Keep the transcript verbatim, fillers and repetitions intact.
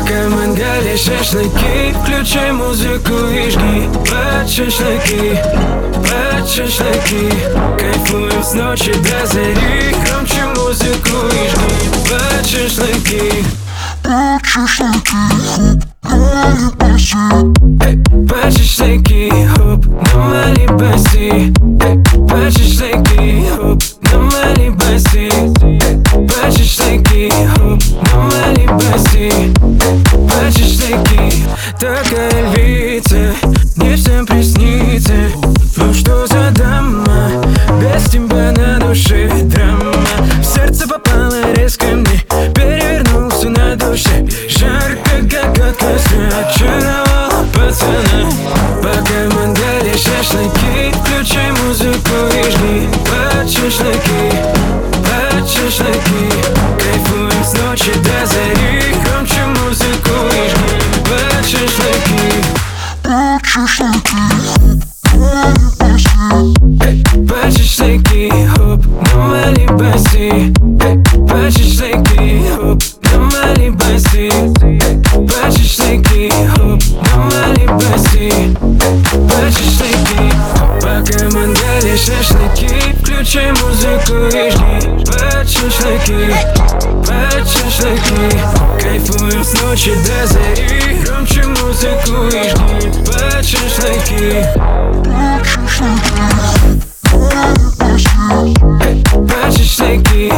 Пока мангали шашлыки, включай музыку и жги. Под шашлыки, под шашлыки, кайфуем с ночи до зари. Громче музыку и жги. Под шашлыки, под шашлыки, под шашлыки, хоп, на Малибаси. Под шашлыки, хоп, на Малибаси. Под шашлыки, хоп, на Малибаси. Под шашлыки, такая львица, не всем приснится. Ну что за дама, без тебя на душе драма. В сердце попала резко мне, перевернулся на душе. Жарко, как от костра, очаровала пацана. Пока мангали шашлыки, включай музыку и жги. Под шашлыки, под шашлыки, кайфуем с ночи до зари. Громче музыку и жги. Под шашлыки, под шашлыки, под шашлыки, хоп, на Малибаси. Под шашлыки, хоп, на Малибаси. Под шашлыки, хоп, на Малибаси. Под шашлыки, пока мангали шашлыки, включай музыку и жги. Под шашлыки, под шашлыки, кайфуем с ночи до зари. Громче музыку и жги. Под шашлыки, под шашлыки, под шашлыки,